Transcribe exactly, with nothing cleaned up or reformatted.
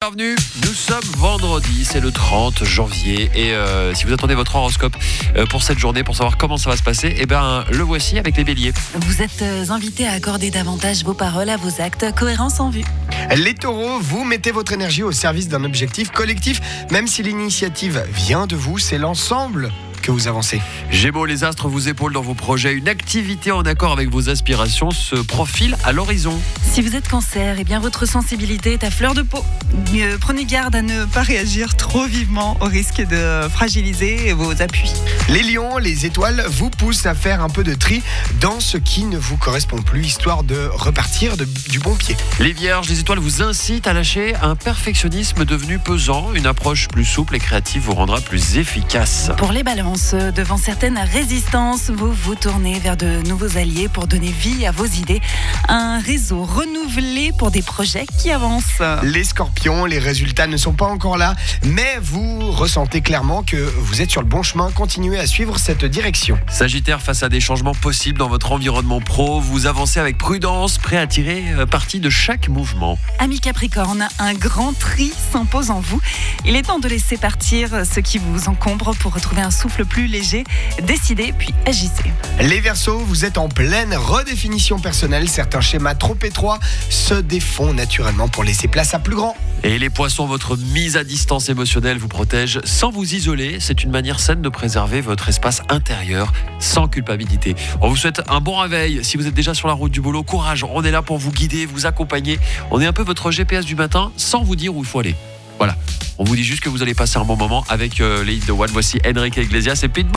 bienvenue. Nous sommes vendredi, c'est le trente janvier et euh, si vous attendez votre horoscope euh, pour cette journée, pour savoir comment ça va se passer, eh ben le voici avec les béliers. Vous êtes euh, invités à accorder davantage vos paroles à vos actes, cohérence en vue. Les taureaux, vous mettez votre énergie au service d'un objectif collectif. Même si l'initiative vient de vous, c'est l'ensemble que vous avancez. Gémeaux, les astres vous épaulent dans vos projets. Une activité en accord avec vos aspirations se profile à l'horizon. Si vous êtes cancer, eh bien votre sensibilité est à fleur de peau. Euh, prenez garde à ne pas réagir trop vivement au risque de fragiliser vos appuis. Les lions, les étoiles vous poussent à faire un peu de tri dans ce qui ne vous correspond plus, histoire de repartir de- du bon pied. Les vierges, les étoiles vous incitent à lâcher un perfectionnisme devenu pesant. Une approche plus souple et créative vous rendra plus efficace. Pour les balances, devant certaines résistances, vous vous tournez vers de nouveaux alliés pour donner vie à vos idées. Un réseau renouvelé pour des projets qui avancent. Les scorpions, les résultats ne sont pas encore là, mais vous ressentez clairement que vous êtes sur le bon chemin. Continuez à suivre cette direction. Sagittaire, face à des changements possibles dans votre environnement pro, vous avancez avec prudence, prêt à tirer euh, parti de chaque mouvement. Amis Capricorne, un grand tri s'impose en vous. Il est temps de laisser partir ce qui vous encombre pour retrouver un souffle plus léger. Décidez puis agissez. Les Verseaux, vous êtes en pleine redéfinition personnelle. Certains schémas trop étroits se défont naturellement pour laisser place à plus grand. Et les poissons, votre mise à distance émotionnelle vous protège sans vous isoler. C'est une manière saine de préserver votre espace intérieur sans culpabilité. On vous souhaite un bon réveil. Si vous êtes déjà sur la route du boulot, courage. On est là pour vous guider, vous accompagner. On est un peu votre G P S du matin sans vous dire où il faut aller. Voilà. On vous dit juste que vous allez passer un bon moment avec euh, les hits de One. Voici Enrique Iglesias et Pitbull.